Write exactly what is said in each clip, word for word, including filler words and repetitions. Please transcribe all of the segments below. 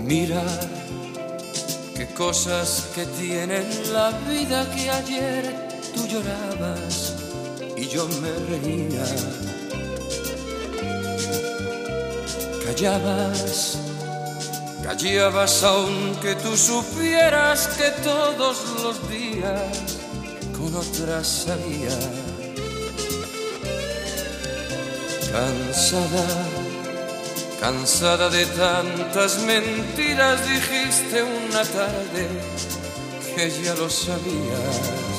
Mira qué cosas que tiene la vida, que ayer tú llorabas y yo me reía. Callabas, callabas aunque tú supieras que todos los días con otra salía. Cansada, cansada de tantas mentiras, dijiste una tarde que ya lo sabías.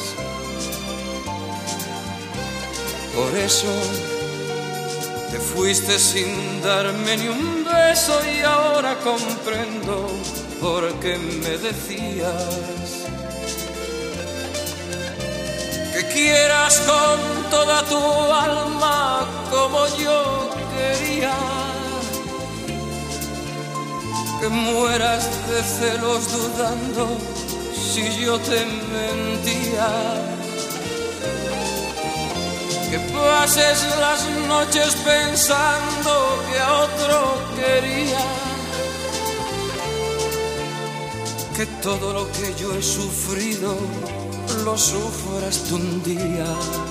Por eso te fuiste sin darme ni un beso y ahora comprendo por qué me decías que quieras con toda tu alma como yo quería, que mueras de celos dudando si yo te mentía, que pases las noches pensando que a otro quería, que todo lo que yo he sufrido lo sufras tú un día.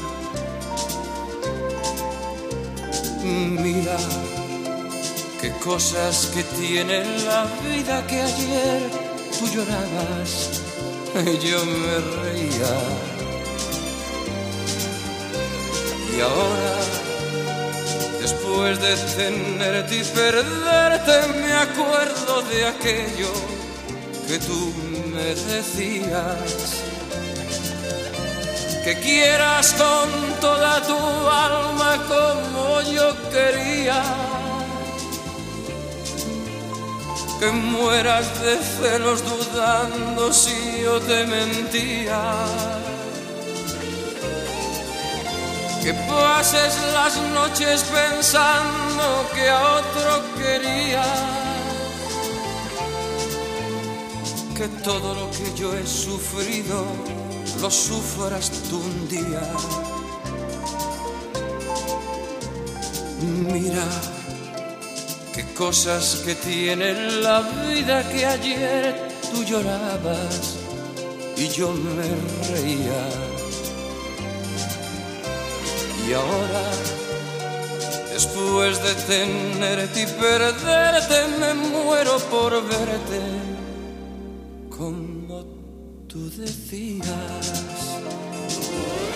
Mira qué cosas que tiene la vida, que ayer tú llorabas y yo me reía. Y ahora, después de tenerte y perderte, me acuerdo de aquello que tú me decías, que quieras con toda tu alma como yo quería, que mueras de celos dudando si yo te mentía, que pases las noches pensando que a otro quería, que todo lo que yo he sufrido lo sufras tú un día. Mira qué cosas que tiene la vida, que ayer tú llorabas y yo me reía. Y ahora, después de tenerte y perderte, me muero por verte como tú decías.